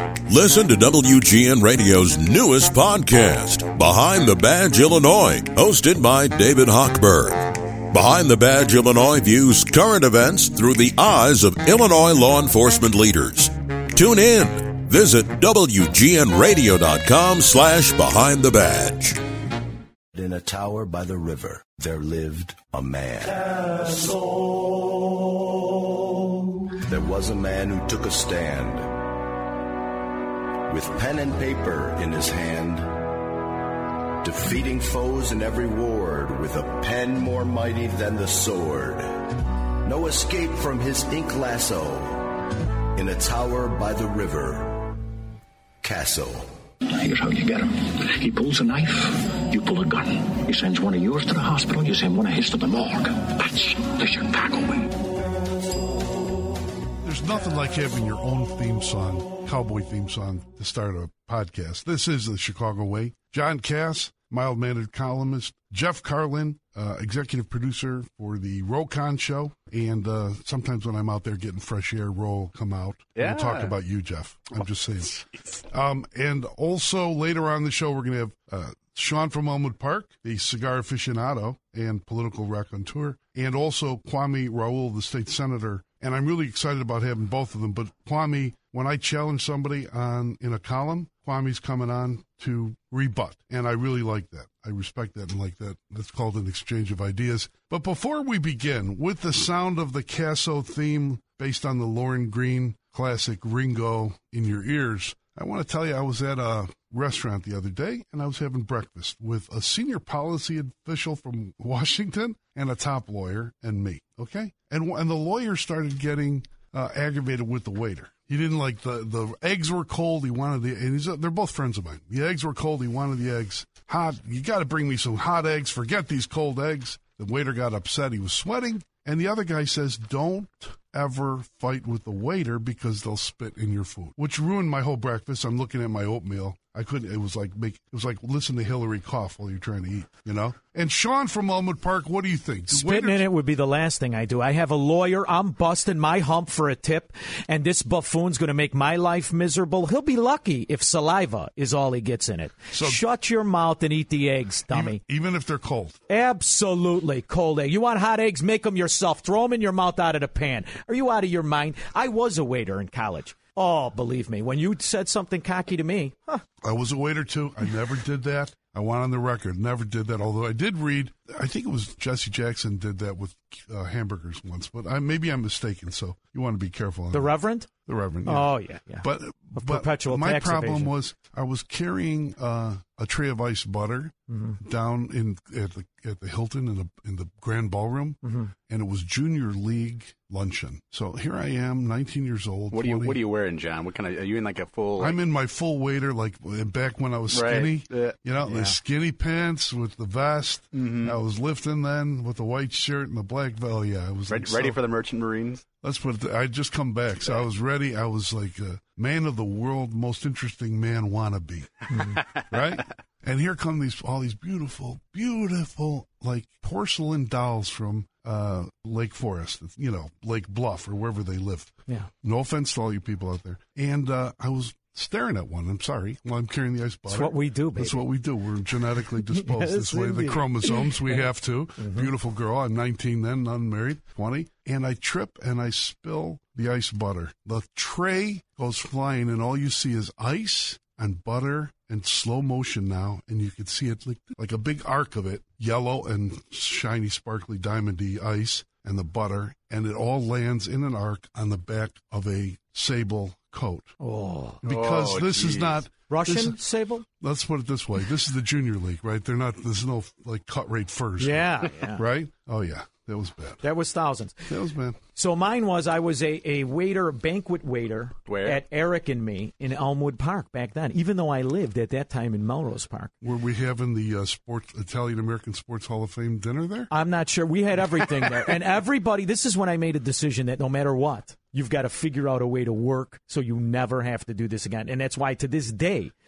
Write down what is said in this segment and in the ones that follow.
Listen to WGN Radio's newest podcast, Behind the Badge Illinois, hosted by David Hochberg. Behind the Badge Illinois views current events through the eyes of Illinois law enforcement leaders. Tune in. Visit WGNRadio.com/Behind the Badge. In a tower by the river, there lived a man. There was a man who took a stand. With pen and paper in his hand, defeating foes in every ward with a pen more mighty than the sword. No escape from his ink lasso. In a tower by the river, Castle. Here's how you get him. He pulls a knife, you pull a gun. He sends one of yours to the hospital, you send one of his to the morgue. That's the Chicago way. There's nothing like having your own theme song, cowboy theme song, to start a podcast. This is the Chicago Way. John Cass, mild-mannered columnist. Jeff Carlin, executive producer for the Rokon Show. And sometimes when I'm out there getting fresh air, Ro come out. Yeah. We'll talk about you, Jeff. I'm just saying. And also later on in the show, we're going to have Sean from Elmwood Park, the cigar aficionado and political raconteur, and also Kwame Raoul, the state senator. And I'm really excited about having both of them. But Kwame, when I challenge somebody in a column, Kwame's coming on to rebut. And I really like that. I respect that and like that. That's called an exchange of ideas. But before we begin, with the sound of the Casso theme based on the Lauren Green classic Ringo in your ears, I want to tell you I was at a restaurant the other day, and I was having breakfast with a senior policy official from Washington and a top lawyer and me, okay? And the lawyer started getting aggravated with the waiter. He didn't like the eggs were cold. He wanted and they're both friends of mine. The eggs were cold. He wanted the eggs hot. You got to bring me some hot eggs. Forget these cold eggs. The waiter got upset. He was sweating. And the other guy says, don't ever fight with the waiter because they'll spit in your food, which ruined my whole breakfast. I'm looking at my oatmeal. I couldn't. It was like listen to Hillary cough while you're trying to eat, you know. And Sean from Elmwood Park, what do you think? Spitting in it would be the last thing I do. I have a lawyer. I'm busting my hump for a tip, and this buffoon's going to make my life miserable. He'll be lucky if saliva is all he gets in it. So shut your mouth and eat the eggs, dummy. Even if they're cold. Absolutely cold egg. You want hot eggs? Make them yourself. Throw them in your mouth out of the pan. Are you out of your mind? I was a waiter in college. Oh, believe me, when you said something cocky to me, I was a waiter, too. I never did that. I want on the record, never did that, although I did read, I think it was Jesse Jackson did that with hamburgers once, but maybe I'm mistaken, so you want to be careful. The Reverend? The Reverend, yeah. Oh, yeah. But perpetual my tax problem evasion. was I was carrying a tray of iced butter down at the Hilton in the Grand Ballroom, and it was Junior League luncheon. So here I am, 19 years old. What are you wearing, John? What kind of? Are you in like a full? I'm in my full waiter, like back when I was skinny. Right. The skinny pants with the vest. I was lifting then with the white shirt and the black belt. Oh, yeah, I was ready for the Merchant Marines. Let's put it. I'd just come back, so I was ready. I was like a man of the world, most interesting man wannabe, right? And here come all these beautiful, like porcelain dolls from Lake Forest, Lake Bluff or wherever they live. Yeah. No offense to all you people out there. And I was staring at one. I'm sorry. While I'm carrying the ice butter. That's what we do, baby. That's what we do. We're genetically disposed this way. The chromosomes, we have to. Beautiful girl. I'm 19 then, unmarried, 20. And I trip and I spill the ice butter. The tray goes flying and all you see is ice and butter in slow motion now. And you can see it like a big arc of it, yellow and shiny, sparkly, diamondy ice and the butter. And it all lands in an arc on the back of a sable coat. Oh. Because this is not Russian sable? Let's put it this way. This is the Junior League, right? There's no like cut rate furs. Yeah. Right? Oh yeah. That was bad. That was thousands. That was bad. So mine was I was a waiter, a banquet waiter at Eric and Me in Elmwood Park back then, even though I lived at that time in Melrose Park. Were we having the Italian-American Sports Hall of Fame dinner there? I'm not sure. We had everything there. And everybody, this is when I made a decision that no matter what, you've got to figure out a way to work so you never have to do this again. And that's why to this day,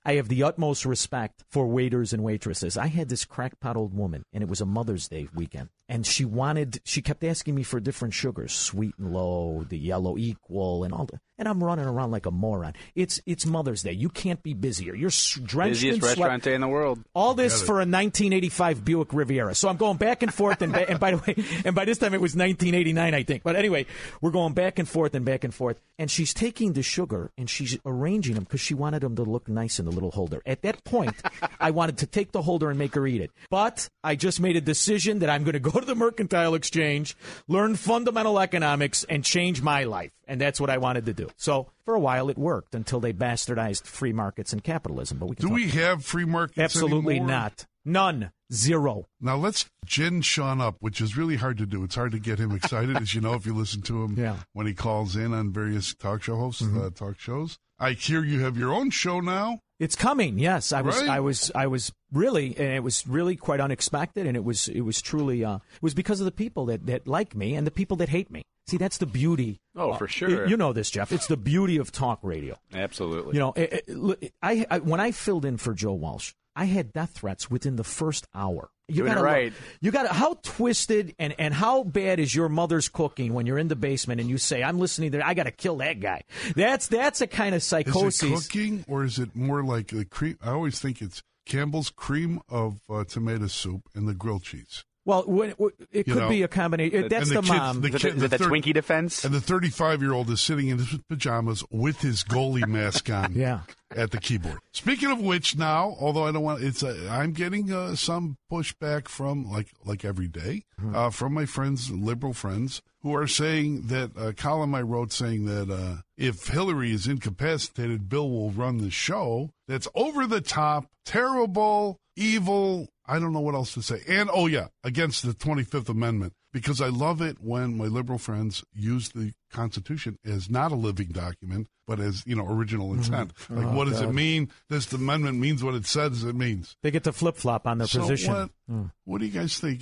I have the utmost respect for waiters and waitresses. I had this crackpot old woman, and it was a Mother's Day weekend, and she kept asking me for different sugars, sweet and low, the yellow equal, and all that. And I'm running around like a moron. It's Mother's Day. You can't be busier. You're drenched Busiest in sweat. restaurant day in the world. All this for a 1985 Buick Riviera. So I'm going back and forth, and by the way, and by this time it was 1989, I think. But anyway, we're going back and forth and back and forth. And she's taking the sugar and she's arranging them because she wanted them to look nice in the little holder. At that point, I wanted to take the holder and make her eat it. But I just made a decision that I'm going to go to the Mercantile Exchange, learn fundamental economics, and change my life. And that's what I wanted to do. So for a while it worked until they bastardized free markets and capitalism. But we have free markets Absolutely anymore? Not. None. Zero. Now let's gin Sean up, which is really hard to do. It's hard to get him excited, as you know, if you listen to him when he calls in on various talk show hosts, talk shows. I hear you have your own show now. It's coming. Yes, I was really, and it was really quite unexpected, and it was truly it was because of the people that like me and the people that hate me. See, that's the beauty. Oh, for sure. You know this, Jeff. It's the beauty of talk radio. Absolutely. You know, I when I filled in for Joe Walsh, I had death threats within the first hour. You got it right. You got how twisted and how bad is your mother's cooking when you're in the basement and you say, "I'm listening to, I got to kill that guy." That's a kind of psychosis. Is it cooking or is it more like the cream? I always think it's Campbell's cream of tomato soup and the grilled cheese. Well, it could be a combination. That's the mom. The Twinkie defense. And the 35-year-old is sitting in his pajamas with his goalie mask on at the keyboard. Speaking of which, now, although I don't want, I'm getting some pushback from, like every day, from my friends, liberal friends, who are saying that a column I wrote saying that if Hillary is incapacitated, Bill will run the show. That's over the top, terrible, evil. I don't know what else to say. And, against the 25th Amendment, because I love it when my liberal friends use the Constitution as not a living document, but as, original intent. What does it mean? This amendment means what it says it means. They get to flip-flop on their position. What do you guys think?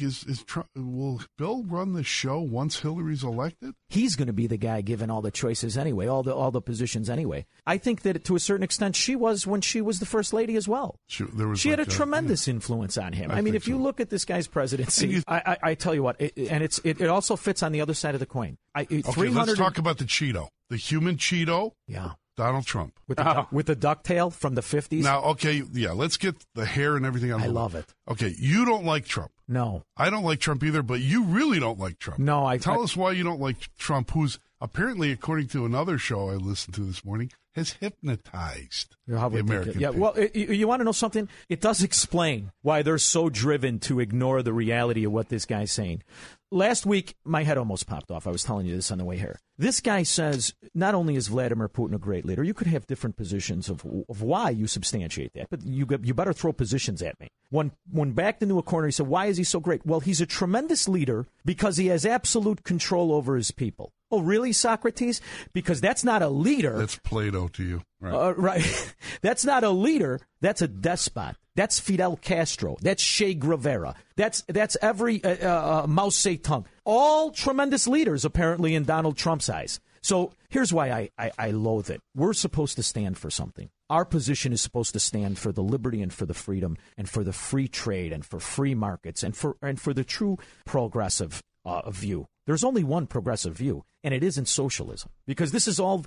Will Bill run the show once Hillary's elected? He's going to be the guy given all the choices anyway, all the positions anyway. I think that to a certain extent she was when she was the first lady as well. She had a tremendous influence on him. I mean, if you look at this guy's presidency, I tell you what, it also fits on the other side of the coin. Let's talk about the Cheeto, the human Cheeto. Yeah. Donald Trump. With the ducktail from the 50s? Now, let's get the hair and everything on. I love it. Okay, you don't like Trump. No. I don't like Trump either, but you really don't like Trump. No, Tell us why you don't like Trump, who's apparently, according to another show I listened to this morning, has hypnotized the American people. Well, you want to know something? It does explain why they're so driven to ignore the reality of what this guy's saying. Last week, my head almost popped off. I was telling you this on the way here. This guy says not only is Vladimir Putin a great leader, you could have different positions of why you substantiate that, but you better throw positions at me. When backed into a corner, he said, why is he so great? Well, he's a tremendous leader because he has absolute control over his people. Oh, really, Socrates? Because that's not a leader. That's Plato to you. Right. Right. That's not a leader. That's a despot. That's Fidel Castro. That's Che Guevara. That's every Mao Zedong. All tremendous leaders, apparently, in Donald Trump's eyes. So here's why I loathe it. We're supposed to stand for something. Our position is supposed to stand for the liberty and for the freedom and for the free trade and for free markets and for the true progressive view. There's only one progressive view, and it isn't socialism. Because this is all...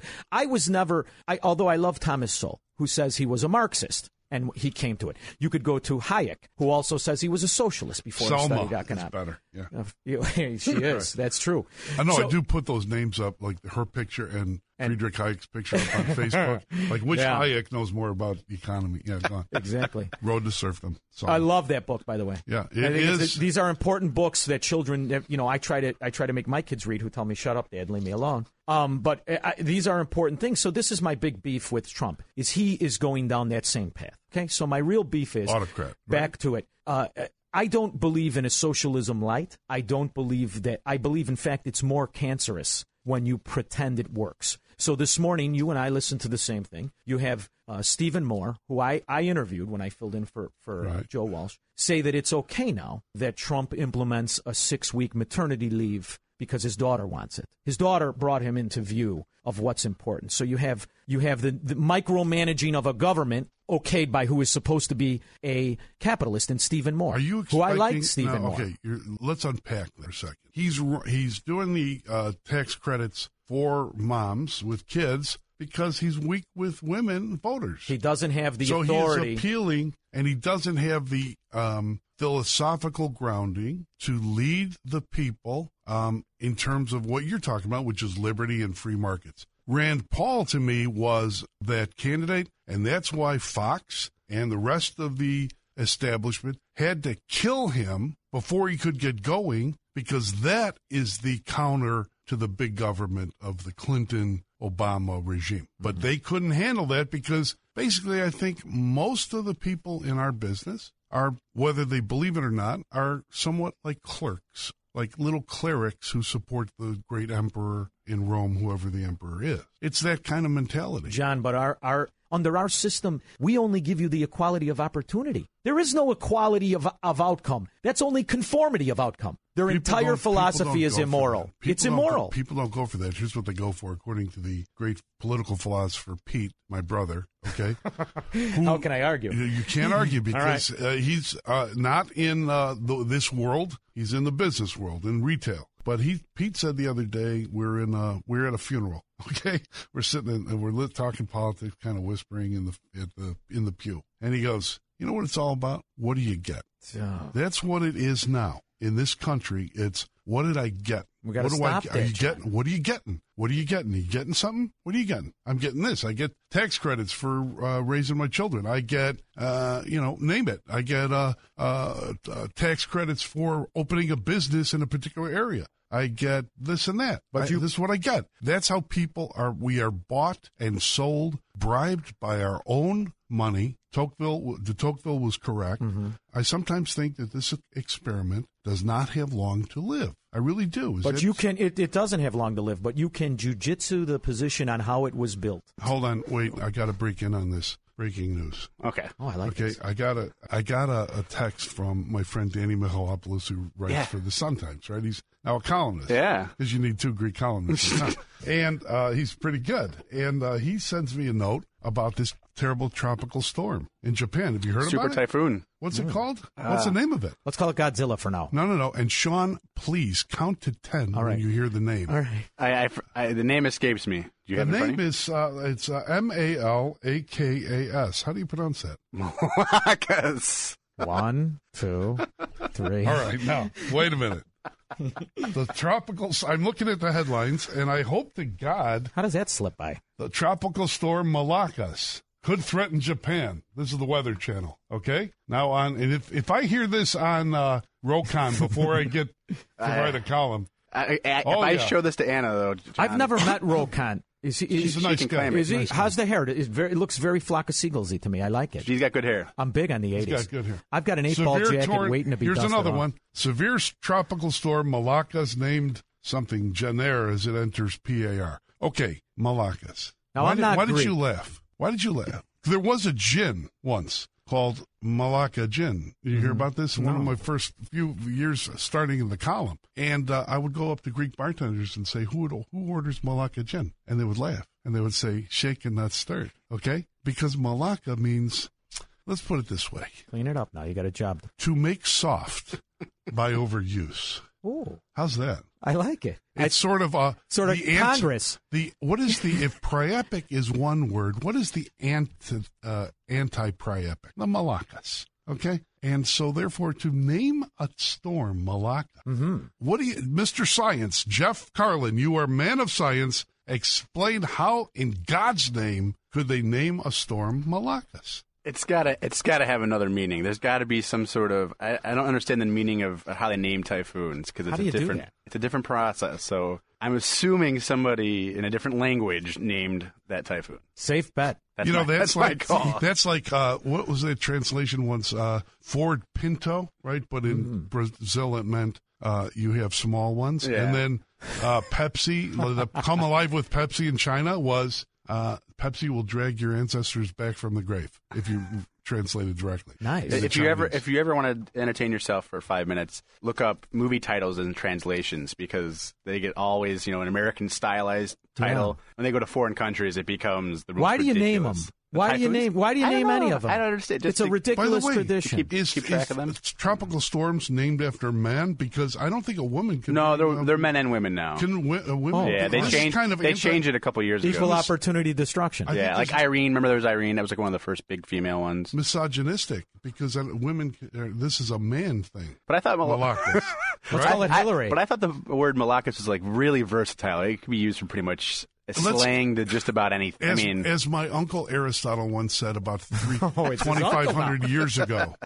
although I love Thomas Sowell, who says he was a Marxist, and he came to it. You could go to Hayek, who also says he was a socialist before he studied economics. Better, yeah. She is. That's true. I know. I do put those names up, like her picture and Friedrich Hayek's picture up on Facebook. Like, which Hayek knows more about economy? Yeah, go on. Exactly. Road to Serfdom. I love that book, by the way. Yeah, it is. These are important books that children, I try to make my kids read, who tell me, shut up, Dad, leave me alone. But these are important things. So this is my big beef with Trump, is he is going down that same path. Okay, so my real beef is, autocrat, back to it. I don't believe in a socialism light. I believe, in fact, it's more cancerous when you pretend it works. So this morning, you and I listened to the same thing. You have Stephen Moore, who I interviewed when I filled in for Joe Walsh, say that it's okay now that Trump implements a 6-week maternity leave because his daughter wants it. His daughter brought him into view of what's important. So you have the micromanaging of a government okayed by who is supposed to be a capitalist in Stephen Moore. Are you who I like, expecting- Stephen no, Moore. Okay, let's unpack that for a second. He's doing the tax credits for moms with kids because he's weak with women voters. He doesn't have the so authority. he's appealing, and he doesn't have the philosophical grounding to lead the people in terms of what you're talking about, which is liberty and free markets. Rand Paul, to me, was that candidate, and that's why Fox and the rest of the establishment had to kill him before he could get going, because that is the counter to the big government of the Clinton-Obama regime. But they couldn't handle that because basically I think most of the people in our business are, whether they believe it or not, are somewhat like clerks, like little clerics who support the great emperor in Rome, whoever the emperor is. It's that kind of mentality. John, but our under our system, we only give you the equality of opportunity. There is no equality of outcome. That's only conformity of outcome. Their entire philosophy is immoral. It's immoral. People don't go for that. Here's what they go for, according to the great political philosopher Pete, my brother. Okay, How can I argue? You can't argue because right. he's not in this world. He's in the business world, in retail. But Pete said the other day we're at a funeral. Okay, we're sitting and we're talking politics, kind of whispering in the pew, and he goes, "You know what it's all about? What do you get?" That's what it is now in this country. It's what did I get? We got to stop that. What are you getting? What are you getting? Are you getting something? What are you getting? I'm getting this. I get tax credits for raising my children. I get, name it. I get tax credits for opening a business in a particular area. I get this and that. But this is what I get. That's how people are. We are bought and sold, bribed by our own money. De Tocqueville was correct. Mm-hmm. I sometimes think that this experiment does not have long to live. I really do. But you can. It doesn't have long to live. But you can jujitsu the position on how it was built. Hold on, wait. I got to break in on this. Breaking news. Okay. Oh, I like this. I got a text from my friend Danny Michalopoulos, who writes for the Sun-Times, right? He's now a columnist. Yeah. Because you need two Greek columnists. And he's pretty good. And he sends me a note about this terrible tropical storm in Japan. Have you heard about it? Super typhoon. What's it called? What's the name of it? Let's call it Godzilla for now. No. And Sean, please count to 10 when you hear the name. All right. The name escapes me. Do you have the it in name front of you? is Malakas. How do you pronounce that? Malakas. 1, 2, 3. All right, now wait a minute. The tropical. I'm looking at the headlines, and I hope to God. How does that slip by? The tropical storm Malakas could threaten Japan. This is the Weather Channel. Okay, now and if I hear this on Rokon before I get to write a column. If I show this to Anna, though, John, I've never met Rokon. He's a nice guy. Is he? Nice How's guy. the hair? It looks very Flocka Seagullsy to me. I like it. She's got good hair. I'm big on the 80s. He's got good hair. I've got an 8-ball jacket waiting to be Here's dusted another off. one. Severe tropical storm Malakas named something Janeiro as it enters PAR. Okay, Malakas. Now, Why I'm not did Greek. you laugh? Why did you laugh? There was a gin once called Malacca Gin. Did you hear about this? One of my first few years starting in the column. And I would go up to Greek bartenders and say, who orders Malacca Gin? And they would laugh. And they would say, shaken, not stirred. Okay? Because Malacca means, let's put it this way. Clean it up now. You got a job. To make soft by overuse. Ooh, How's that? I like it. It's sort of Congress. If priapic is one word, what is the anti-priapic? The Malakas. Okay? And so, therefore, to name a storm Malacca, what do you, Mr. Science, Jeff Carlin, you are man of science, explain how, in God's name, could they name a storm Malakas? It's gotta have another meaning. There's got to be some sort of. I don't understand the meaning of how they name typhoons because it's It's a different process. So I'm assuming somebody in a different language named that typhoon. Safe bet. That's my call. That's like what was the translation once? Ford Pinto, right? But in Brazil, it meant you have small ones. Yeah. And then Pepsi, the Come Alive with Pepsi in China was. Pepsi will drag your ancestors back from the grave if you translate it directly. Nice. If you ever want to entertain yourself for 5 minutes, look up movie titles and translations because they get always, an American stylized title. Yeah. When they go to foreign countries, it becomes the most Why do you name them? ridiculous. Why do you name any of them? I don't understand. It's a ridiculous tradition. Keep track of them. Tropical storms named after men? Because I don't think a woman can. No, they're men and women now. Can women? Yeah, they changed it a couple years ago. Equal opportunity destruction. Yeah, like Irene. Remember there was Irene? That was like one of the first big female ones. Misogynistic because women. This is a man thing. But I thought Malacas. Let's call it Hillary. But I thought the word Malacas was like really versatile. It could be used for pretty much slang to just about anything. As my uncle Aristotle once said about 2,500 years ago.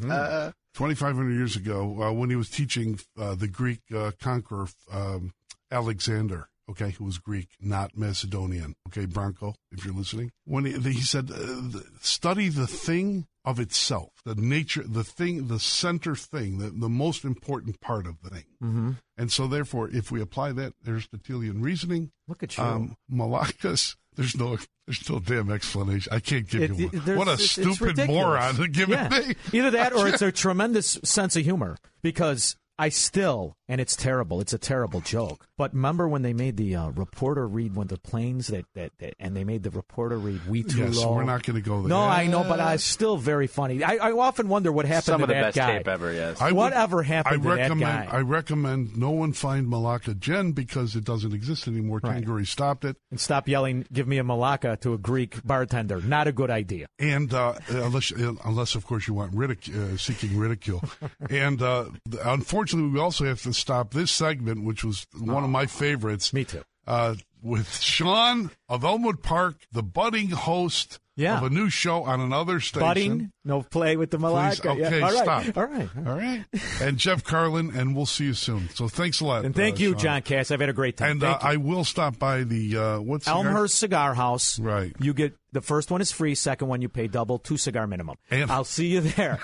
2,500 years ago, when he was teaching the Greek conqueror Alexander, okay, who was Greek, not Macedonian. Okay, Bronco, if you're listening. When he said, study the thing of itself, the nature, the thing, the center thing, the most important part of the thing. Mm-hmm. And so, therefore, if we apply that Aristotelian reasoning, look at you, Malacas. There's no damn explanation. I can't give you one. What a stupid moron to give it me. Either that or it's a tremendous sense of humor because I still, and it's terrible. It's a terrible joke. But remember when they made the reporter read when the planes and they made the reporter read "We Too Low." Yes, we're not going to go there. No, I know, but it's still very funny. I often wonder what happened to that guy. Some of the best tape ever. Yes. Whatever happened to that guy? I recommend no one find Malacca Gin because it doesn't exist anymore. Right. Tanqueray stopped it. And stop yelling, "Give me a Malacca" to a Greek bartender. Not a good idea. And unless of course you want seeking ridicule. And unfortunately, we also have to stop this segment, which was one of my favorites. Me too. With Sean of Elmwood Park, the budding host of a new show on another station. Budding? No play with the Malacca. Please, okay, All right. stop. All right. And Jeff Carlin, and we'll see you soon. So thanks a lot. And thank you, Sean. John Cass. I've had a great time. And I will stop by the Elmhurst Cigar House. Right. You get the first one is free, second one you pay double, 2 cigar minimum. And I'll see you there.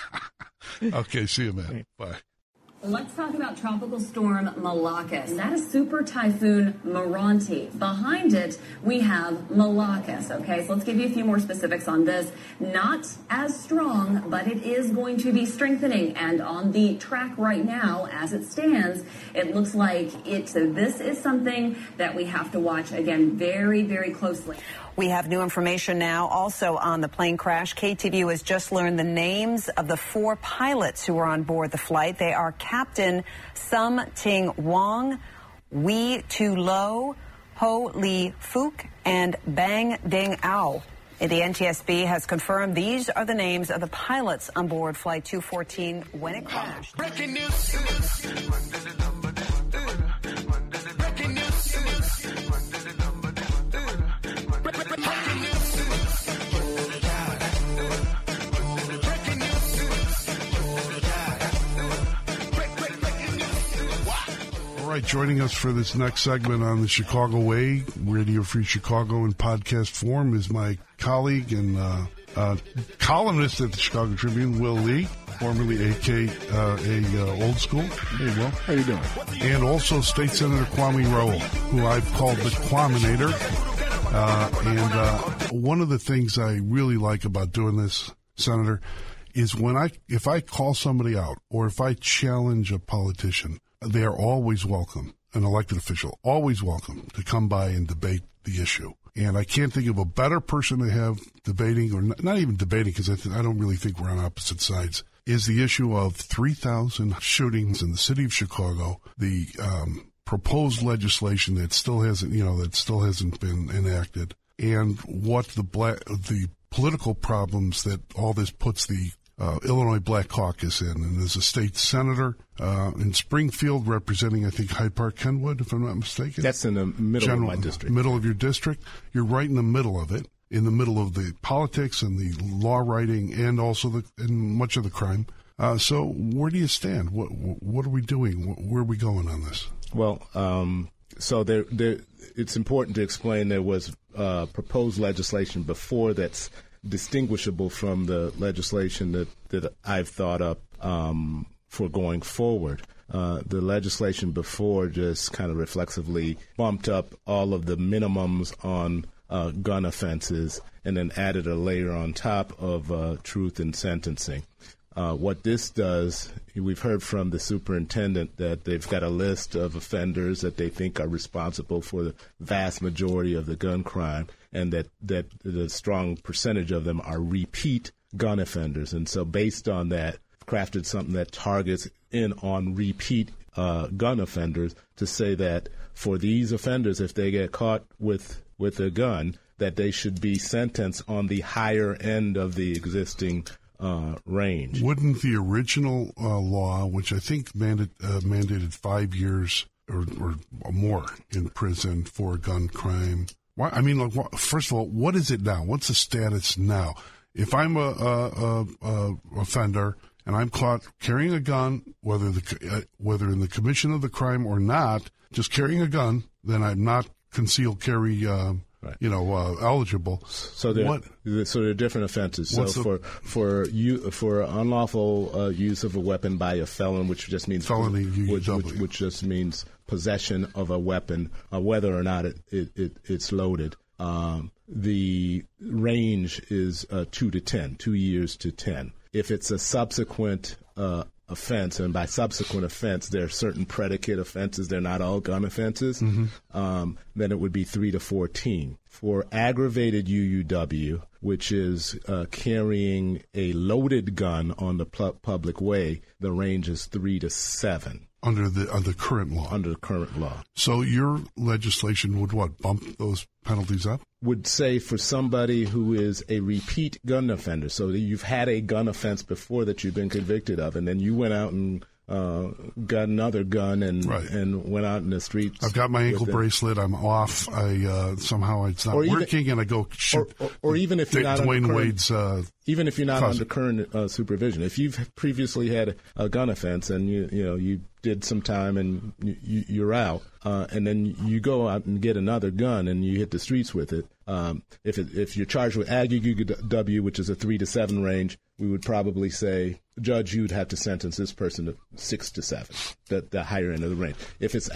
Okay, see you, man. Bye. Let's talk about Tropical Storm Malacas. And that is Super Typhoon Moronti. Behind it, we have Malacas, okay? So let's give you a few more specifics on this. Not as strong, but it is going to be strengthening. And on the track right now, as it stands, it looks like this is something that we have to watch, again, very, very closely. We have new information now also on the plane crash. KTVU has just learned the names of the 4 pilots who were on board the flight. They are Captain Sum Ting Wong, Wee Tu Lo, Ho Lee Fook, and Bang Ding Ao. The NTSB has confirmed these are the names of the pilots on board Flight 214 when it crashed. Breaking news. All right, joining us for this next segment on the Chicago Way, Radio Free Chicago in podcast form, is my colleague and columnist at the Chicago Tribune, Will Lee, formerly AKA Old School. Hey, Will. How you doing? And also State Senator Kwame Raoul, who I've called the Kwaminator. And one of the things I really like about doing this, Senator, is if I call somebody out or if I challenge a politician, they are always welcome, an elected official, always welcome to come by and debate the issue. And I can't think of a better person to have debating, or not even debating, because I don't really think we're on opposite sides, is the issue of 3,000 shootings in the city of Chicago, the proposed legislation that still hasn't been enacted, and what the political problems that all this puts the Illinois Black Caucus in. And as a state senator in Springfield, representing, I think, Hyde Park, Kenwood, if I'm not mistaken. That's in the middle of my district. Middle of your district. You're right in the middle of it, in the middle of the politics and the law writing and also and much of the crime. So where do you stand? What are we doing? Where are we going on this? Well, so it's important to explain there was proposed legislation before that's distinguishable from the legislation that I've thought up for going forward. The legislation before just kind of reflexively bumped up all of the minimums on gun offenses and then added a layer on top of truth in sentencing. What this does, we've heard from the superintendent that they've got a list of offenders that they think are responsible for the vast majority of the gun crime. and that the strong percentage of them are repeat gun offenders. And so based on that, crafted something that targets in on repeat gun offenders to say that for these offenders, if they get caught with a gun, that they should be sentenced on the higher end of the existing range. Wouldn't the original law, which I think mandated 5 years or more in prison for a gun crime? Why? I mean, like, first of all, what is it now? What's the status now? If I'm a offender and I'm caught carrying a gun, whether in the commission of the crime or not, just carrying a gun, then I'm not concealed carry. Right. Eligible. So they're different offenses. So for unlawful use of a weapon by a felon, which just means felony, which just means possession of a weapon, whether or not it's loaded. The range is 2 to 10, 2 years to 10. If it's a subsequent offense, and by subsequent offense, there are certain predicate offenses. They're not all gun offenses. Mm-hmm. Then it would be 3 to 14. For aggravated UUW, which is carrying a loaded gun on the public way, the range is 3 to 7. Under the current law. Under the current law. So your legislation would bump those penalties up? Would say for somebody who is a repeat gun offender, so that you've had a gun offense before that you've been convicted of, and then you went out and got another gun and went out in the streets. I've got my ankle bracelet. I'm off. Somehow it's not working, and I go shoot. Or even if you're not Dwayne Wade's. Even if you're not under current supervision, if you've previously had a gun offense and you did some time and you're out, and then you go out and get another gun and you hit the streets with it. If you're charged with AGUW, which is a 3 to 7 range, we would probably say, Judge, you'd have to sentence this person to 6 to 7, the higher end of the range. If it's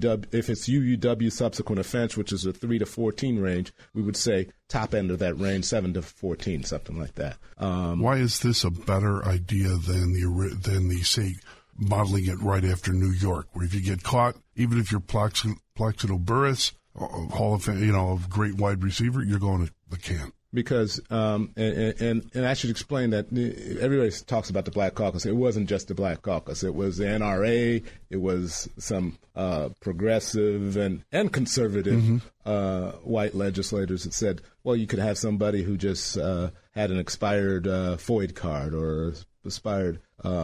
UUW subsequent offense, which is a 3 to 14 range, we would say top end of that range, 7 to 14, something like that. Why is this a better idea than the say modeling it right after New York, where if you get caught, even if you're Plaxico Burress, Hall of Fame, a great wide receiver, you're going to the can. Because, and I should explain that everybody talks about the Black Caucus. It wasn't just the Black Caucus. It was the NRA. It was some progressive and conservative white legislators that said, well, you could have somebody who just had an expired FOID card or expired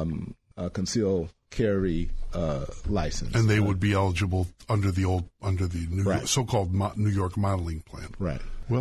concealed carry license, and they would be eligible under the so-called New York modeling plan. Right. Well,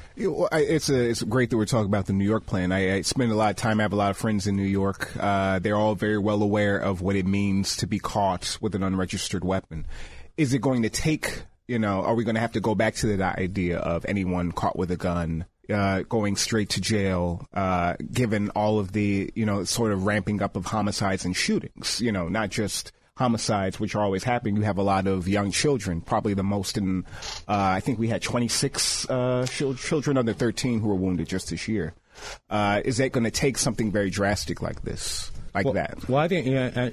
it's great that we're talking about the New York plan. I spend a lot of time. I have a lot of friends in New York. They're all very well aware of what it means to be caught with an unregistered weapon. Is it going to take? Are we going to have to go back to that idea of anyone caught with a gun going straight to jail, given all of the, sort of ramping up of homicides and shootings, not just homicides, which are always happening. You have a lot of young children, probably the most in, I think we had 26 children under 13 who were wounded just this year. Is that going to take something very drastic like this? That? Well, I think,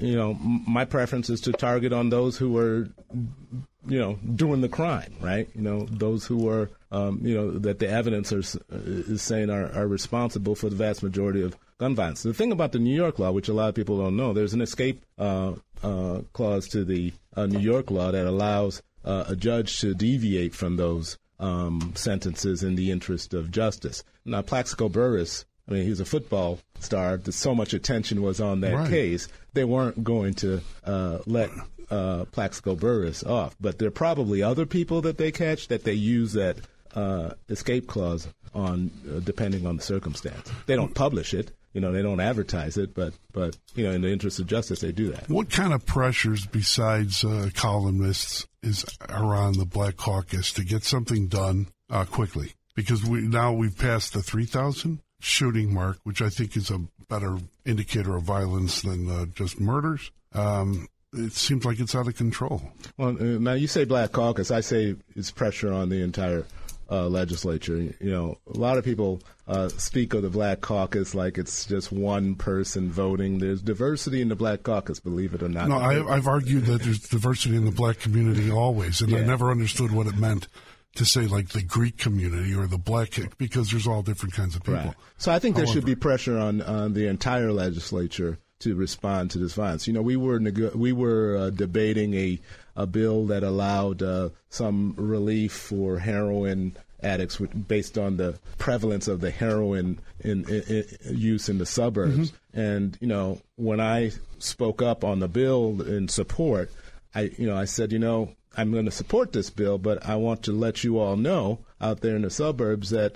my preference is to target on those who are, doing the crime, right? Those who are, that the evidence is saying are responsible for the vast majority of gun violence. The thing about the New York law, which a lot of people don't know, there's an escape clause to the New York law that allows a judge to deviate from those sentences in the interest of justice. Now, Plaxico Burress, he's a football star. So much attention was on that case. They weren't going to let Plaxico Burress off. But there are probably other people that they catch that they use that escape clause on, depending on the circumstance. They don't publish it. They don't advertise it, but in the interest of justice, they do that. What kind of pressures besides columnists are on the Black Caucus to get something done quickly? Because we've passed the 3,000 shooting mark, which I think is a better indicator of violence than just murders. It seems like it's out of control. Well, now you say Black Caucus. I say it's pressure on the entire legislature. A lot of people speak of the Black Caucus like it's just one person voting. There's diversity in the Black Caucus, believe it or not. No, I've argued that there's diversity in the black community always, and I never understood what it meant to say like the Greek community or the black, because there's all different kinds of people. Right. So I think there should be pressure on the entire legislature to respond to this violence. We were debating a bill that allowed some relief for heroin addicts based on the prevalence of the heroin in use in the suburbs. Mm-hmm. And when I spoke up on the bill in support, I said, I'm going to support this bill, but I want to let you all know out there in the suburbs that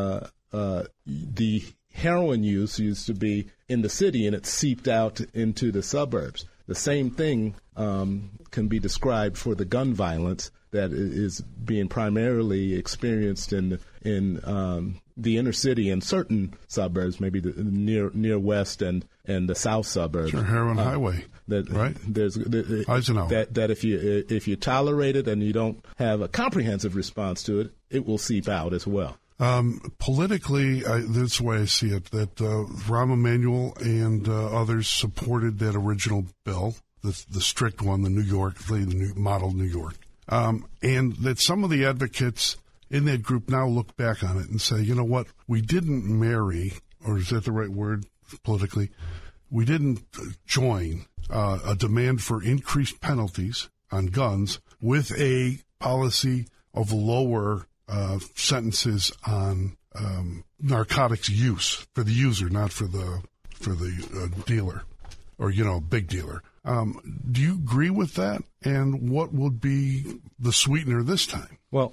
the heroin use used to be in the city and it seeped out into the suburbs. The same thing can be described for the gun violence that is being primarily experienced in the inner city and certain suburbs, maybe the near west and the south suburbs. Sure, heroin highway. Right. Eisenhower. That if you tolerate it and you don't have a comprehensive response to it, it will seep out as well. Politically, that's the way I see it, that Rahm Emanuel and others supported that original bill, the strict one, the model New York. And that some of the advocates in that group now look back on it and say, you know what, we didn't marry, or is that the right word politically? We didn't join a demand for increased penalties on guns with a policy of lower sentences on narcotics use for the user, not for the dealer or big dealer. Do you agree with that? And what would be the sweetener this time? Well,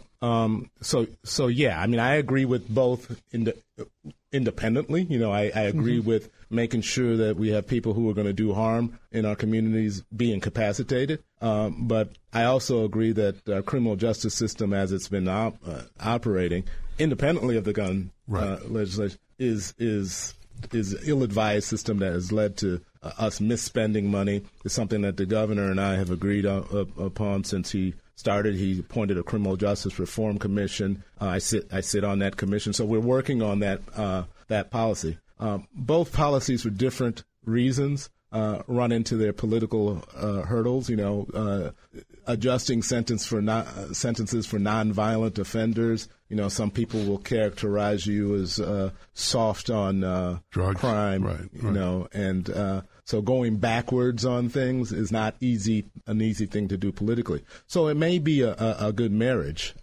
so yeah. I mean, I agree with both independently. I agree mm-hmm. with making sure that we have people who are going to do harm in our communities be incapacitated. But I also agree that our criminal justice system, as it's been operating, independently of the gun legislation, is ill-advised system that has led to us misspending money. It's something that the governor and I have agreed upon since he started. He appointed a criminal justice reform commission. I sit on that commission. So we're working on that policy. Both policies for different reasons run into their political hurdles. Adjusting sentences for nonviolent offenders. Some people will characterize you as soft on drugs, crime. Right. And so going backwards on things is not an easy thing to do politically. So it may be a good marriage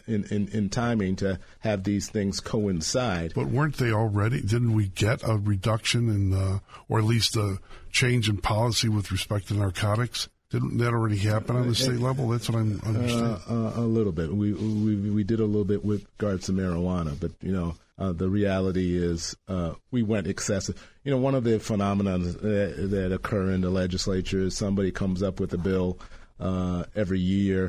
in timing to have these things coincide. But weren't they already? Didn't we get a reduction in, or at least a change in policy with respect to narcotics? Didn't that already happen on the state level? That's what I'm understanding. A little bit. We did a little bit with regards to marijuana, but the reality is we went excessive. One of the phenomena that occur in the legislature is somebody comes up with a bill every year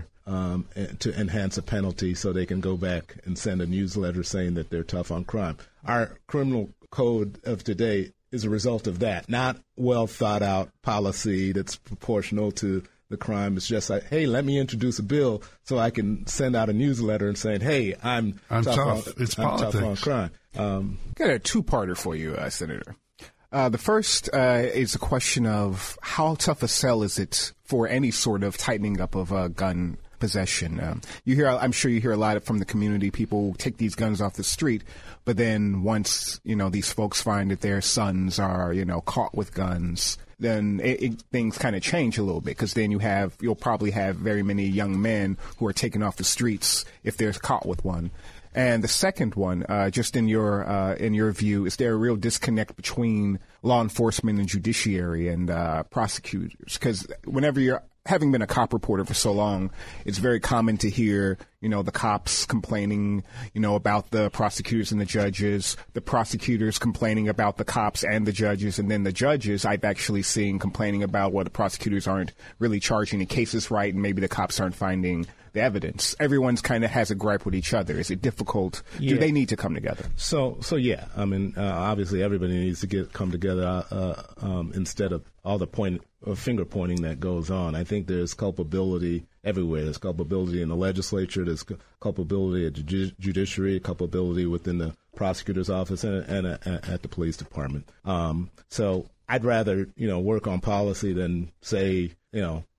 to enhance a penalty so they can go back and send a newsletter saying that they're tough on crime. Our criminal code of today is a result of that, not well thought out policy that's proportional to the crime. It's just like, hey, let me introduce a bill so I can send out a newsletter and saying, hey, I'm tough. It's politics. I'm tough on crime. Got a two-parter for you, Senator. The first is a question of how tough a sell is it for any sort of tightening up of gun possession. I'm sure you hear a lot from the community. People take these guns off the street, but then once these folks find that their sons are caught with guns, then things kind of change a little bit, because then you'll probably have very many young men who are taken off the streets if they're caught with one. And the second one, just in your view, is there a real disconnect between law enforcement and judiciary and prosecutors? Because whenever you're having been a cop reporter for so long, it's very common to hear, the cops complaining, about the prosecutors and the judges, the prosecutors complaining about the cops and the judges, and then the judges I've actually seen complaining about the prosecutors aren't really charging the cases right, and maybe the cops aren't finding the evidence. Everyone's kind of has a gripe with each other. Is it difficult? Yeah. Do they need to come together? So yeah. I mean, obviously everybody needs to come together instead of all the finger pointing that goes on. I think there's culpability everywhere. There's culpability in the legislature. There's culpability at the judiciary, culpability within the prosecutor's office, and at the police department. So I'd rather work on policy than say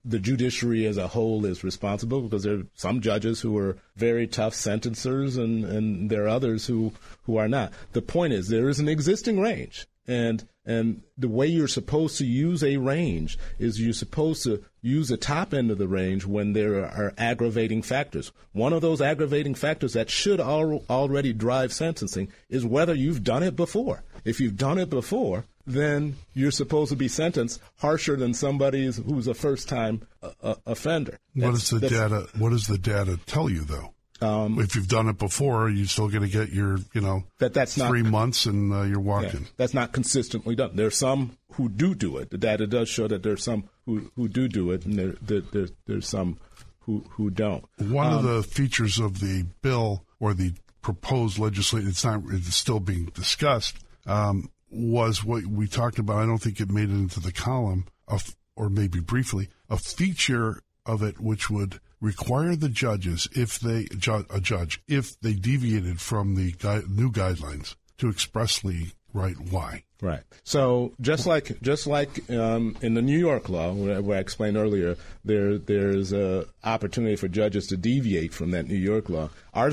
the judiciary as a whole is responsible, because there are some judges who are very tough sentencers, and there are others who are not. The point is, there is an existing range. And the way you're supposed to use a range is you're supposed to use the top end of the range when there are aggravating factors. One of those aggravating factors that should already drive sentencing is whether you've done it before. If you've done it before, then you're supposed to be sentenced harsher than somebody who's a first-time offender. What does the data tell you, though? If you've done it before, you're still going to get your, that's 3 months and you're walking. Yeah, that's not consistently done. There's some who do it. The data does show that there's some who do it, and there's some who don't. One of the features of the bill, or the proposed legislation, it's still being discussed, was what we talked about. I don't think it made it into the column, or maybe briefly, a feature of it which would require the judges, if they deviated from the new guidelines, to expressly write why. Right. So just like in the New York law, where I explained earlier, there's a opportunity for judges to deviate from that New York law.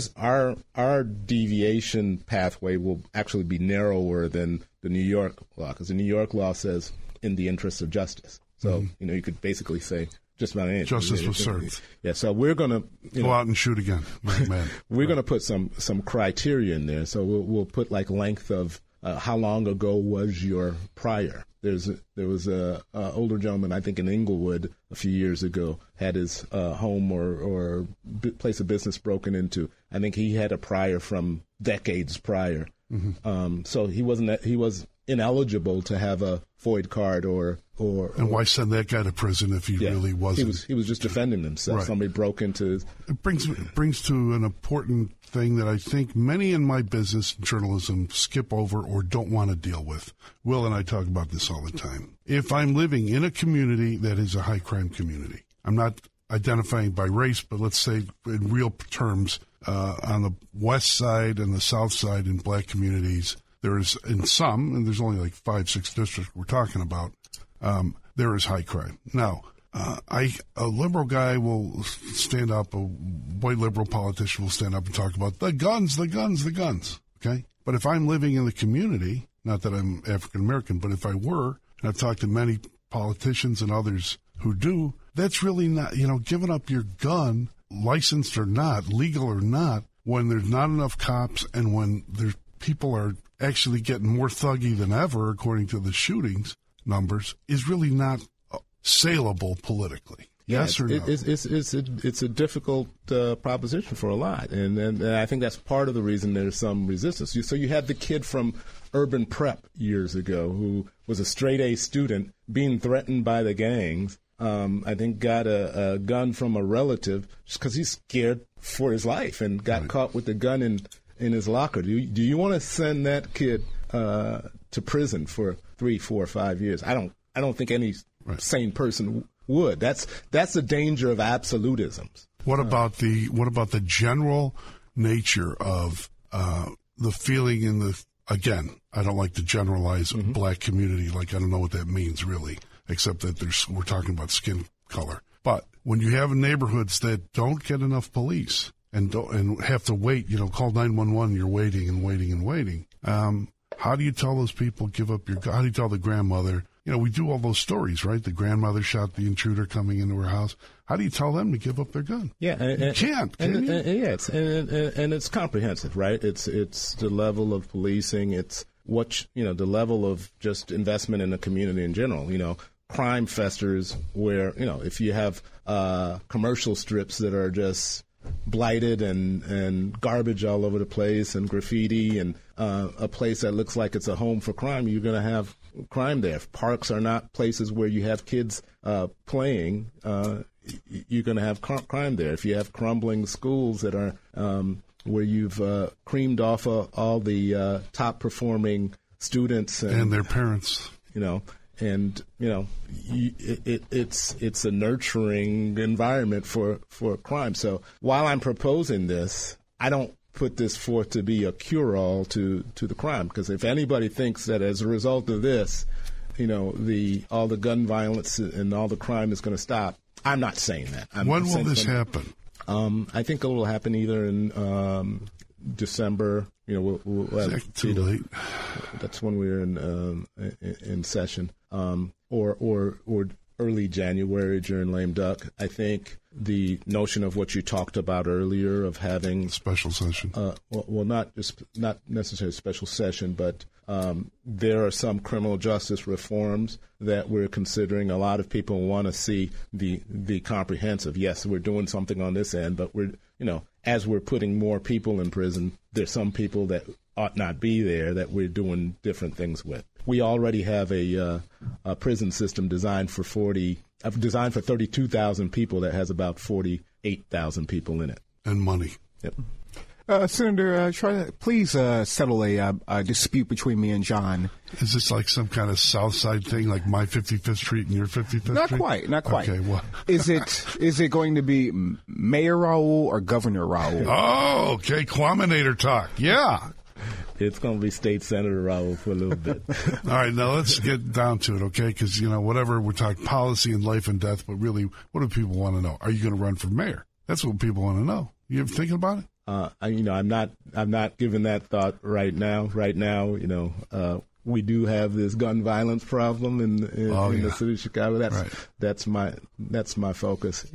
Our deviation pathway will actually be narrower than the New York law, because the New York law says in the interest of justice. So you could basically say just about anything. Justice was served. Yeah, so we're going to go out and shoot again. Man. We're going to put some criteria in there. So we'll put like length of how long ago was your prior. There was a older gentleman, I think in Inglewood a few years ago, had his home or place of business broken into. I think he had a prior from decades prior. So he was ineligible to have a FOID card or and why send that guy to prison if he really wasn't? He was just defending himself. Right. Somebody broke into his... It brings to an important thing that I think many in my business journalism skip over or don't want to deal with. Will and I talk about this all the time. If I'm living in a community that is a high crime community, I'm not identifying by race, but let's say in real terms, on the west side and the south side in black communities, there's in some, and there's only like 5-6 districts we're talking about, there is high crime. Now, a liberal guy will stand up, a white liberal politician will stand up and talk about the guns, okay? But if I'm living in the community, not that I'm African American, but if I were, and I've talked to many politicians and others who do, that's really not, giving up your gun, licensed or not, legal or not, when there's not enough cops and when people are actually getting more thuggy than ever, according to the shootings numbers, is really not saleable politically. Yes or no? It's a difficult proposition for a lot, and I think that's part of the reason there's some resistance. So you had the kid from Urban Prep years ago who was a straight-A student being threatened by the gangs. I think got a gun from a relative just because he's scared for his life and got caught with the gun in his locker. Do you want to send that kid to prison for 3, 4, 5 years? I don't think any sane person would. That's the danger of absolutisms. What about the general nature of the feeling in the, again, I don't like to generalize black community, like I don't know what that means really, except that we're talking about skin color. But when you have neighborhoods that don't get enough police and have to wait, call 911, you're waiting and waiting and waiting. How do you tell those people give up your gun? How do you tell the grandmother? We do all those stories, right? The grandmother shot the intruder coming into her house. How do you tell them to give up their gun? Yeah, you can't. Can you? And it's comprehensive, right? It's the level of policing. It's the level of just investment in the community in general. Crime festers where if you have commercial strips that are just blighted and garbage all over the place and graffiti and a place that looks like it's a home for crime, you're going to have crime there. If parks are not places where you have kids playing, you're going to have crime there. If you have crumbling schools that are where you've creamed off all the top performing students and their parents, and it's a nurturing environment for crime. So while I'm proposing this, I don't put this forth to be a cure-all to the crime, because if anybody thinks that as a result of this, all the gun violence and all the crime is going to stop, I'm not saying that. When will this happen? I think it will happen either in December. We'll have too late. That's when we're in session, or early January during lame duck. I think the notion of what you talked about earlier of having special session. Not necessarily a special session, but there are some criminal justice reforms that we're considering. A lot of people want to see the comprehensive. Yes, we're doing something on this end, but as we're putting more people in prison, there's some people that ought not be there that we're doing different things with. We already have a prison system designed for 32,000 people that has about 48,000 people in it. And money. Yep. Senator, please settle a dispute between me and John. Is this like some kind of South Side thing, like my 55th Street and your 55th Street? Not quite. Okay, well. Is it going to be Mayor Raul or Governor Raul? Oh, okay, Quaminator talk. Yeah. It's going to be State Senator Raul for a little bit. All right, now let's get down to it, okay? Because, whatever, we're talking policy and life and death, but really, what do people want to know? Are you going to run for mayor? That's what people want to know. You ever thinking about it? I'm not giving that thought right now. Right now, we do have this gun violence problem in the city of Chicago. That's my focus.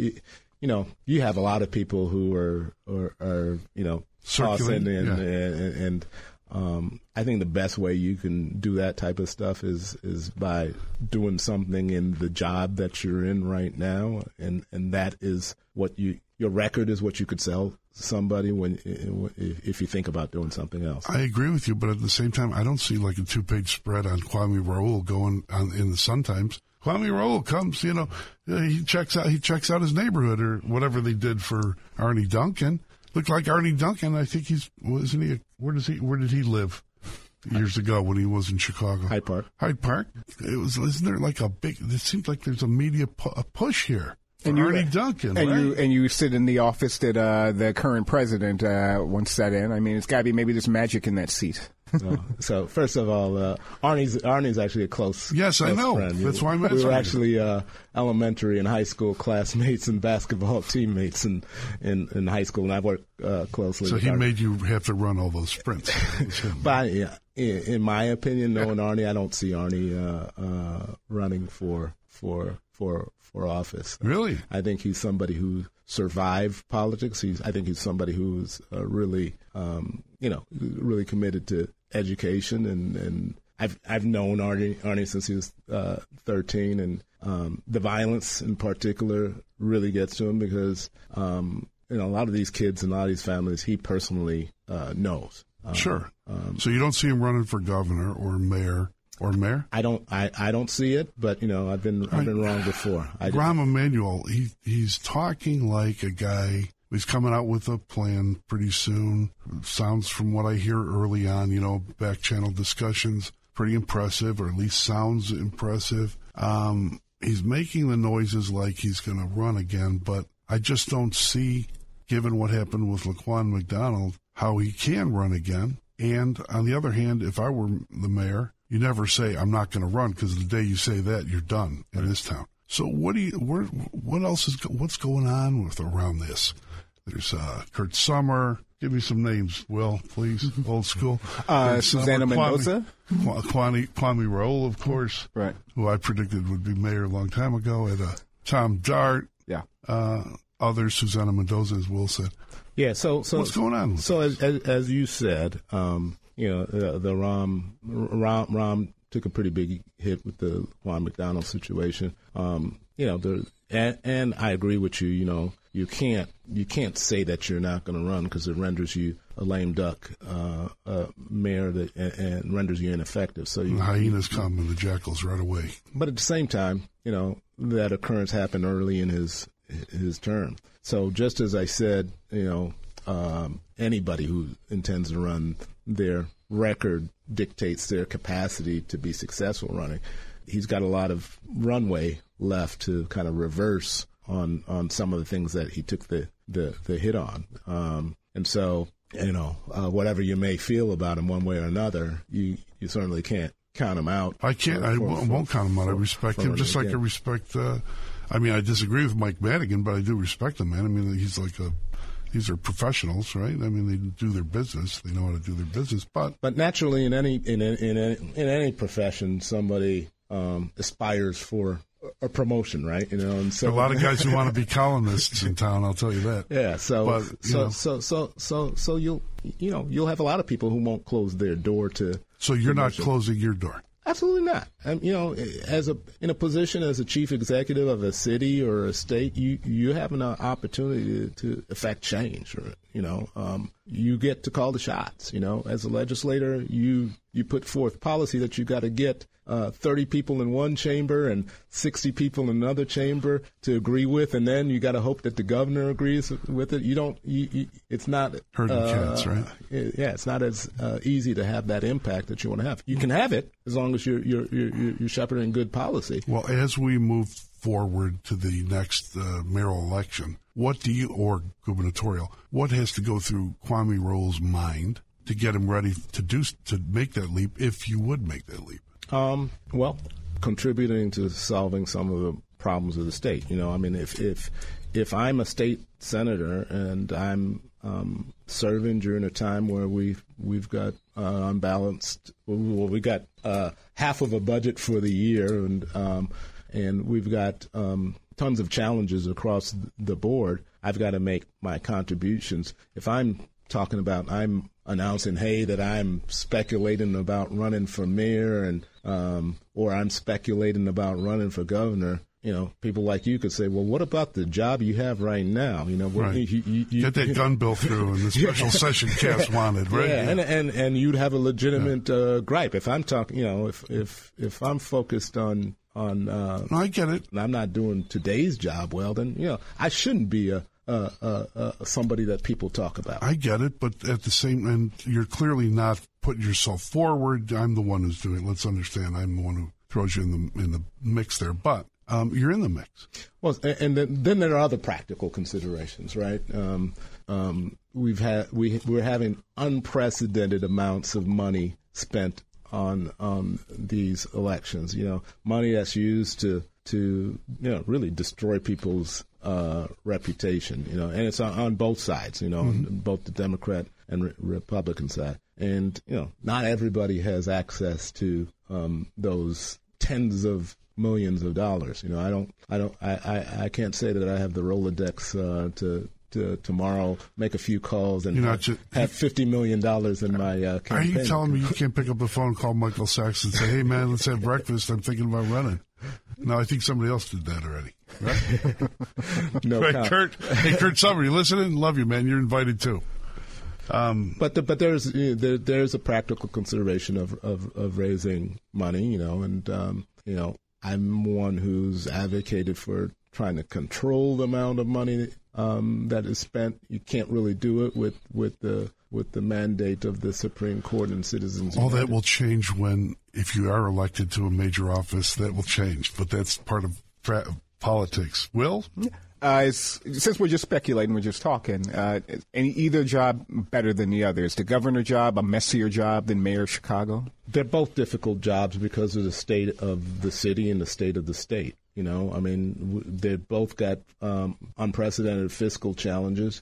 You have a lot of people who are tossing and I think the best way you can do that type of stuff is by doing something in the job that you're in right now, and that is what your record is what you could sell somebody if you think about doing something else. I agree with you, but at the same time, I don't see like a 2-page spread on Kwame Raul going on in the Sun-Times. Kwame Raul comes, he checks out his neighborhood or whatever they did for Arnie Duncan. Looked like Arnie Duncan. I think where did he live years ago when he was in Chicago? Hyde Park. Isn't there like it seems like there's a media push here. And Arnie Duncan, and you sit in the office that the current president once sat in. I mean, it's got to be maybe there's magic in that seat. So first of all, Arnie's actually a close. Yes, I know. Friend. That's why I'm asking. We were actually elementary and high school classmates and basketball teammates in high school, and I worked closely. So with he Arnie. made you have to run all those sprints. But in my opinion, knowing Arnie, I don't see Arnie running for office. Really? I think he's somebody who survived politics. I think he's somebody who's really really committed to education, and I've known Arnie since he was 13, and the violence in particular really gets to him because a lot of these kids and a lot of these families he personally knows. Sure. So you don't see him running for governor or mayor? Or mayor? I don't see it, but I've been wrong before. Rahm Emanuel, he's talking like a guy. He's coming out with a plan pretty soon. Sounds from what I hear early on, back channel discussions, pretty impressive, or at least sounds impressive. He's making the noises like he's going to run again, but I just don't see, given what happened with Laquan McDonald, how he can run again. And on the other hand, if I were the mayor, you never say, I'm not going to run, because the day you say that, you're done in this town. So what's going on around this? There's Kurt Summer. Give me some names, Will, please. Old school. Susana Mendoza. Kwame Raul, of course. Right. Who I predicted would be mayor a long time ago. And Tom Dart. Yeah. Others, Susana Mendoza, as Will said. Yeah, so what's going on? So as you said, the Rahm took a pretty big hit with the Juan McDonald situation. And I agree with you. You can't say that you're not going to run because it renders you a lame duck mayor and renders you ineffective. So the hyenas come and the jackals right away. But at the same time, that occurrence happened early in his term. So just as I said, anybody who intends to run, their record dictates their capacity to be successful running. He's got a lot of runway left to kind of reverse on some of the things that he took the hit on. And so, whatever you may feel about him one way or another, you certainly can't count him out. I can't. I won't count him out. I respect him just like I respect I mean, I disagree with Mike Madigan, but I do respect him, man. I mean, these are professionals, right? I mean, they do their business. They know how to do their business. But naturally, in any profession, somebody aspires for a promotion, right? And so there are a lot of guys who want to be columnists in town. I'll tell you that. Yeah. So you'll have a lot of people who won't close their door to. So you're not closing your door. Absolutely not. In a position as a chief executive of a city or a state, you have an opportunity to affect change. Or, you get to call the shots. As a legislator, you put forth policy that you got to get 30 people in one chamber and 60 people in another chamber to agree with, and then you got to hope that the governor agrees with it. It's not herding cats, right? It's not as easy to have that impact that you want to have. You can have it as long as you're shepherding good policy. Well, as we move forward to the next mayoral election, or gubernatorial, what has to go through Kwame Raoul's mind to get him ready to make that leap, if you would make that leap? Well, contributing to solving some of the problems of the state. If I'm a state senator and I'm serving during a time where we've got unbalanced, we got half of a budget for the year, and we've got tons of challenges across the board, I've got to make my contributions. If I'm talking about I'm announcing, hey, that I'm speculating about running for mayor and or I'm speculating about running for governor, people like you could say, well, what about the job you have right now? Right. Get that gun bill through and the special session cast wanted, right? Yeah, and you'd have a legitimate gripe. If I'm talking, if I'm focused on no, I get it. And I'm not doing today's job well, then I shouldn't be somebody that people talk about. I get it, but at the same end, you're clearly not putting yourself forward. I'm the one who's doing it. Let's understand. I'm the one who throws you in the mix there, but you're in the mix. Well, and then there are other practical considerations, right? We're having unprecedented amounts of money spent on these elections. Money that's used to really destroy people's reputation. And it's on both sides. On both the Democrat and Republican side. And not everybody has access to those tens of millions of dollars. I can't say that I have the Rolodex to tomorrow make a few calls and have $50 million in my campaign. Are you telling me you can't pick up the phone and call Michael Sachs and say, hey, man, let's have breakfast. I'm thinking about running. No, I think somebody else did that already. Right? No, right, Kurt. Hey, Kurt Summer, you listening? Love you, man. You're invited too. But there's a practical consideration of raising money, and I'm one who's advocated for trying to control the amount of money that is spent. You can't really do it with the mandate of the Supreme Court and Citizens United. All that will change if you are elected to a major office, that will change. But that's part of politics. Will? Since we're just speculating, we're just talking, either job better than the other? Is the governor job a messier job than mayor of Chicago? They're both difficult jobs because of the state of the city and the state of the state. They've both got unprecedented fiscal challenges.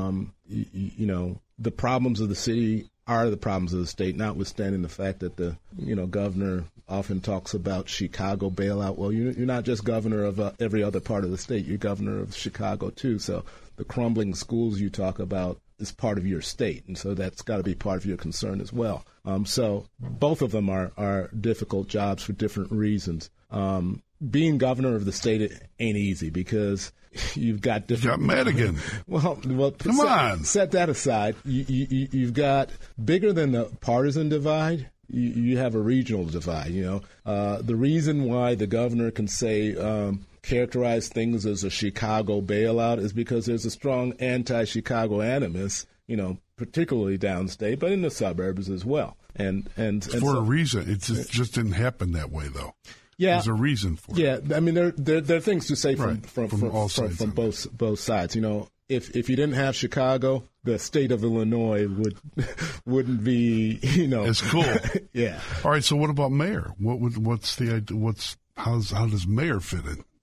The problems of the city are the problems of the state, notwithstanding the fact that the governor often talks about Chicago bailout. Well, you're not just governor of every other part of the state. You're governor of Chicago, too. So the crumbling schools you talk about is part of your state, and so that's got to be part of your concern as well. So both of them are difficult jobs for different reasons. Being governor of the state ain't easy because you've got different. You got Madigan. Well, come on. Set that aside. You've got bigger than the partisan divide. You have a regional divide. The reason why the governor can say characterize things as a Chicago bailout is because there's a strong anti-Chicago animus. Particularly downstate, but in the suburbs as well. And for a reason, it just didn't happen that way, though. Yeah, there's a reason for it. Yeah, I mean there are things to say from both sides. If you didn't have Chicago, the state of Illinois wouldn't be as cool. Yeah. All right. So what about mayor? How does mayor fit in?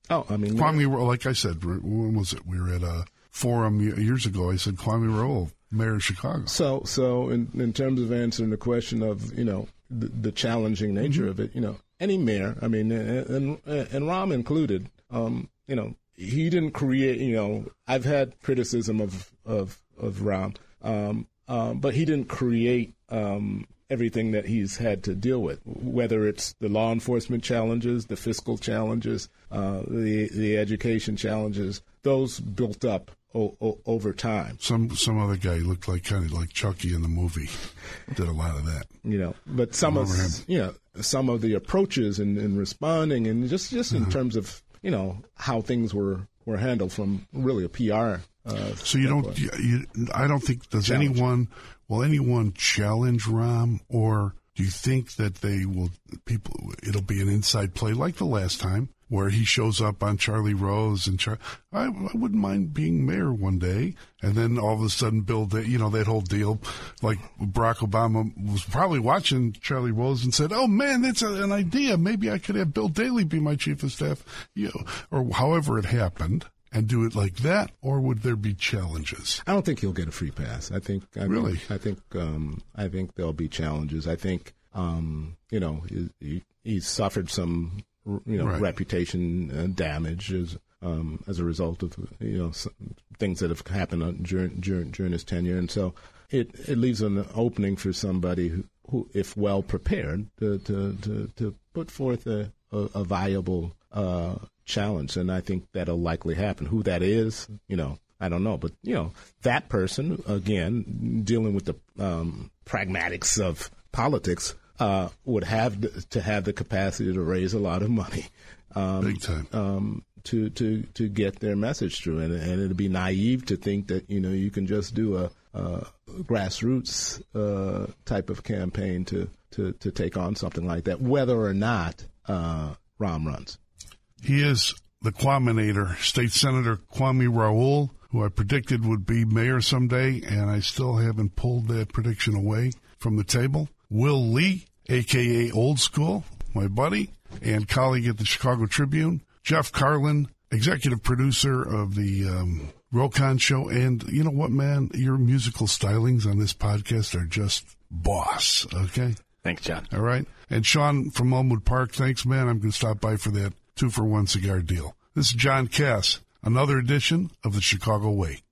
Oh, I mean, Kwame, like I said, when was it? We were at a forum years ago. I said Kwame Raoul, mayor of Chicago. So in terms of answering the question of, you know, the challenging nature of it, you know, any mayor, I mean, and Rahm included, you know, he didn't create, you know, I've had criticism of Rahm, but he didn't create everything that he's had to deal with, whether it's the law enforcement challenges, the fiscal challenges, the education challenges. Those built up over time. Some other guy looked like kind of like Chucky in the movie. Did a lot of that. You know, but some of the approaches in responding and just in terms of, you know, how things were handled from really a PR. So I don't think will anyone challenge Rahm, or do you think that it'll be an inside play like the last time where he shows up on Charlie Rose and I wouldn't mind being mayor one day, and then all of a sudden that whole deal, like Barack Obama was probably watching Charlie Rose and said, "Oh man, that's an idea. Maybe I could have Bill Daley be my chief of staff," or however it happened. And do it like that, or would there be challenges? I don't think he'll get a free pass. I think there'll be challenges. I think he's suffered some reputation damage as a result of things that have happened during his tenure, and so it leaves an opening for somebody who, if well prepared, to put forth a viable challenge, and I think that'll likely happen. Who that is, I don't know, but that person, again, dealing with the pragmatics of politics, would have to have the capacity to raise a lot of money, big time, to get their message through, and it'd be naive to think that you can just do a grassroots type of campaign to take on something like that, whether or not Rahm runs. He is the Kwaminator, State Senator Kwame Raoul, who I predicted would be mayor someday, and I still haven't pulled that prediction away from the table. Will Lee, a.k.a. Old School, my buddy and colleague at the Chicago Tribune. Jeff Carlin, executive producer of the Rokon Show. And you know what, man? Your musical stylings on this podcast are just boss, okay? Thanks, John. All right. And Sean from Elmwood Park, thanks, man. I'm going to stop by for that 2-for-1 cigar deal. This is John Cass, another edition of the Chicago Way.